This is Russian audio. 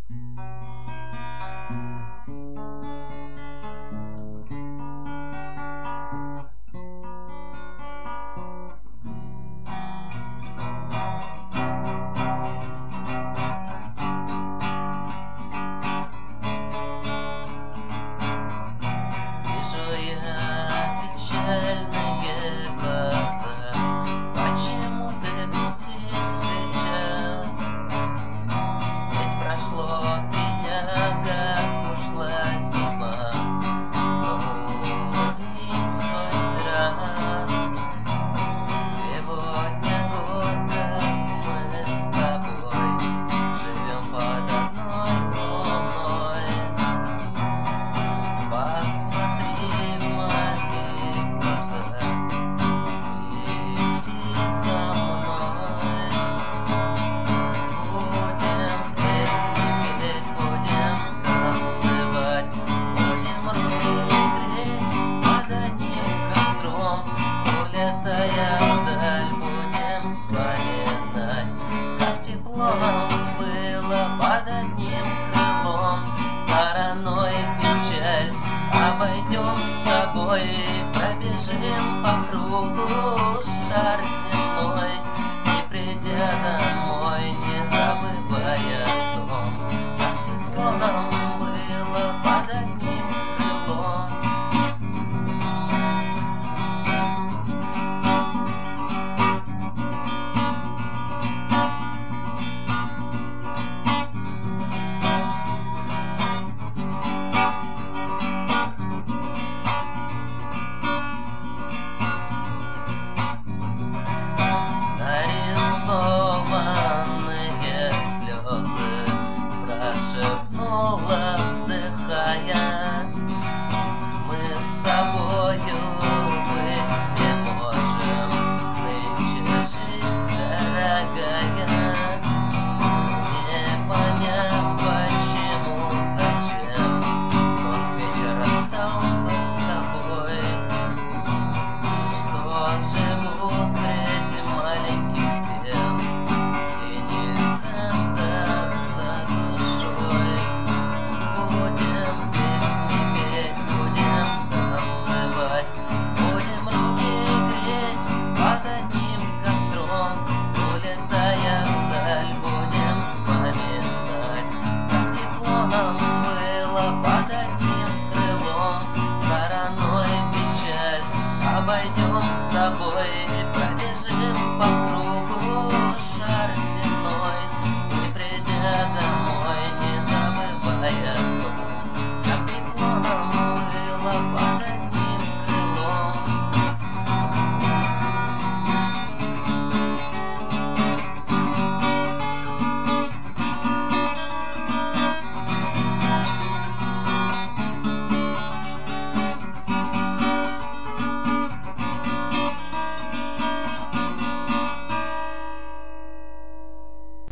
Печальные глаза, почему ты грустишь сейчас? Ведь прошло 3 дня, как ушла зима, но улыбнись хоть раз. Сегодня год, как мы с тобой живем под одной луной. Посмотри в мои глаза и иди за мной. Будем песни петь, будем танцевать, будем руки греть под одним костром. Улетая вдаль, будем вспоминать, как тепло нам было под одним крылом. Стороной печаль обойдем с тобой, пробежим по кругу шар земной, не придя домой, не забывая дом, как тепло нам было под одним крылом. Нарисованные слезы прошептали